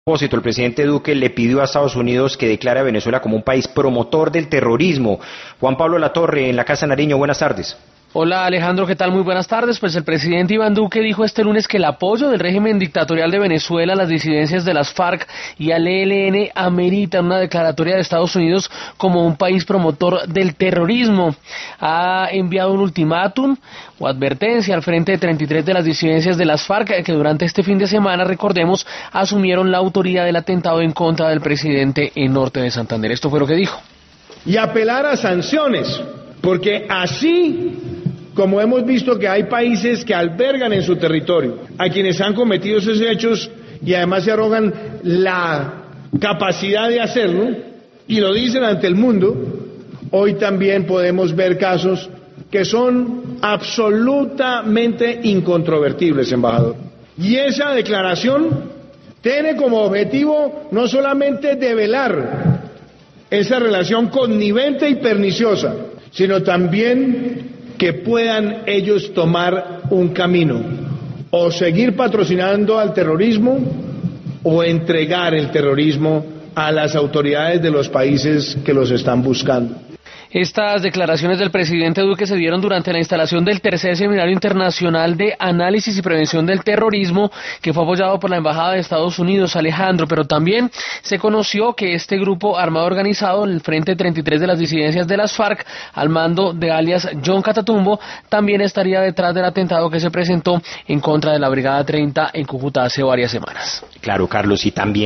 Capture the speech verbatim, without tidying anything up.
propósito, el presidente Duque le pidió a Estados Unidos que declare a Venezuela como un país promotor del terrorismo. Juan Pablo Latorre, en la Casa Nariño, buenas tardes. Hola Alejandro, ¿qué tal? Muy buenas tardes. Pues el presidente Iván Duque dijo este lunes que el apoyo del régimen dictatorial de Venezuela a las disidencias de las FARC y al E L N amerita una declaratoria de Estados Unidos como un país promotor del terrorismo. Ha enviado un ultimátum o advertencia al frente de treinta y tres de las disidencias de las FARC que durante este fin de semana, recordemos, asumieron la autoría del atentado en contra del presidente en Norte de Santander. Esto fue lo que dijo. Y apelar a sanciones, porque así como hemos visto que hay países que albergan en su territorio a quienes han cometido esos hechos y además se arrogan la capacidad de hacerlo y lo dicen ante el mundo, hoy también podemos ver casos que son absolutamente incontrovertibles, embajador. Y esa declaración tiene como objetivo no solamente develar esa relación connivente y perniciosa, sino también que puedan ellos tomar un camino, o seguir patrocinando al terrorismo, o entregar el terrorismo a las autoridades de los países que los están buscando. Estas declaraciones del presidente Duque se dieron durante la instalación del tercer Seminario Internacional de Análisis y Prevención del Terrorismo, que fue apoyado por la Embajada de Estados Unidos, Alejandro, pero también se conoció que este grupo armado organizado, el Frente treinta y tres de las disidencias de las FARC, al mando de alias John Catatumbo, también estaría detrás del atentado que se presentó en contra de la Brigada treinta en Cúcuta hace varias semanas. Claro, Carlos, y también